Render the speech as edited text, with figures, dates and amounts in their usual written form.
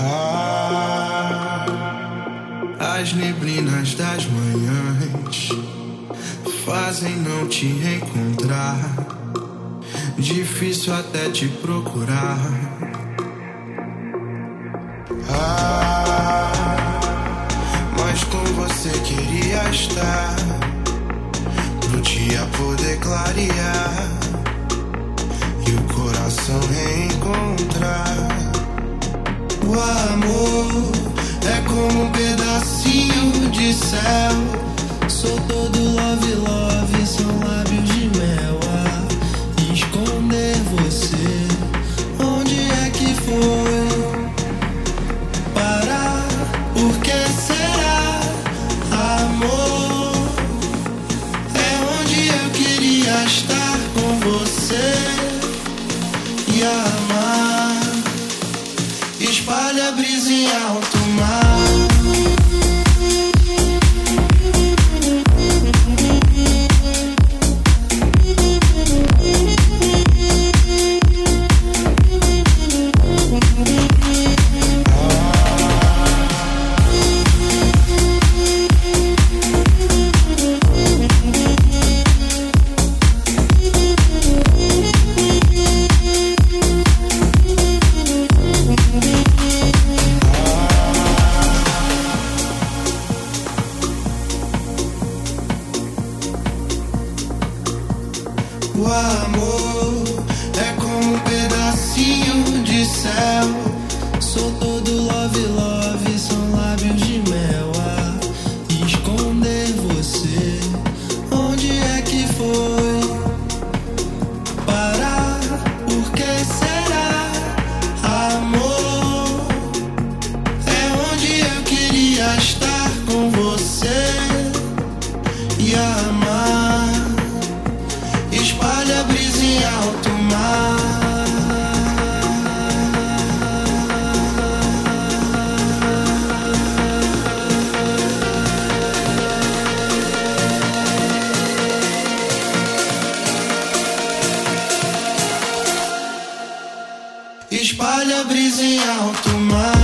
Ah, as neblinas das manhãs fazem não te encontrar. Difícil até te procurar. Mas com você queria estar, pro dia poder clarear e o coração reencontrar. O amor é como um pedacinho de céu. Sou todo love, love, são lábios de mel. A esconder você, onde é que foi parar? Por que será, amor? É onde eu queria estar com você e amar. Espalha a brisa em alto mar. O amor é como um pedacinho de céu. Sou todo love, love, são lábios de mel. A esconder você, onde é que foi parar? Por que será, amor? É onde eu queria estar com você e amar. Espalha a brisa em alto mar. Espalha a brisa em alto mar.